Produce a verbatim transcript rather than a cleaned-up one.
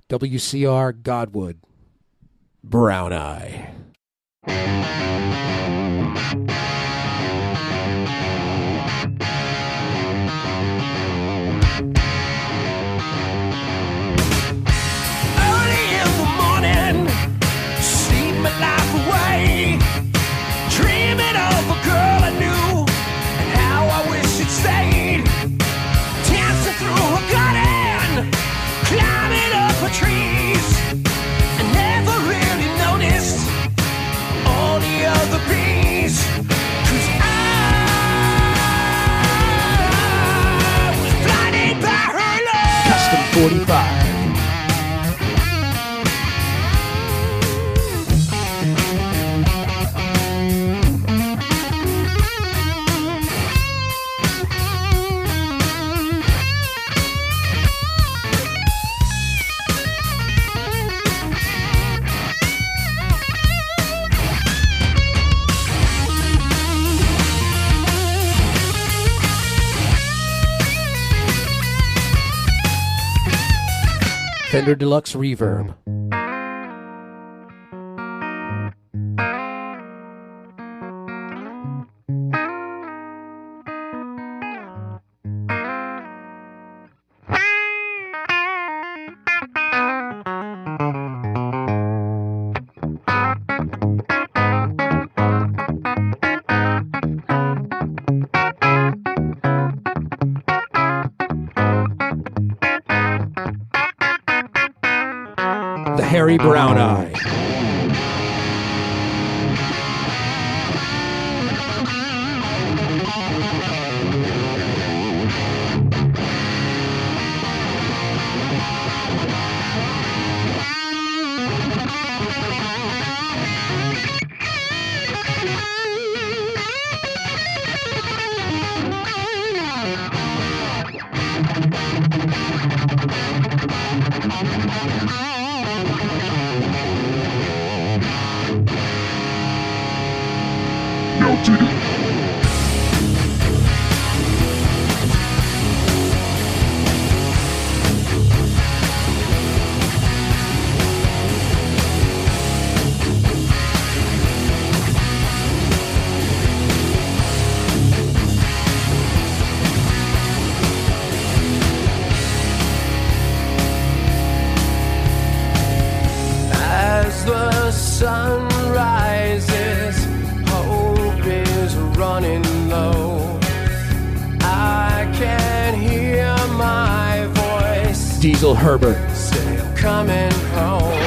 W C R Godwood, Brown Eye. Early in the morning, sleep my life away, dreaming of a girl I knew and how I wish it stayed. Dancing through a garden, climbing up her trees. I never really noticed all the other bees, 'cause I was blinded by her love. Custom forty-five. Fender Deluxe Reverb. The Harry Brown Eye. As the sun rises, hope is running low. I can hear my voice Diesel Herbert. say I'm coming home.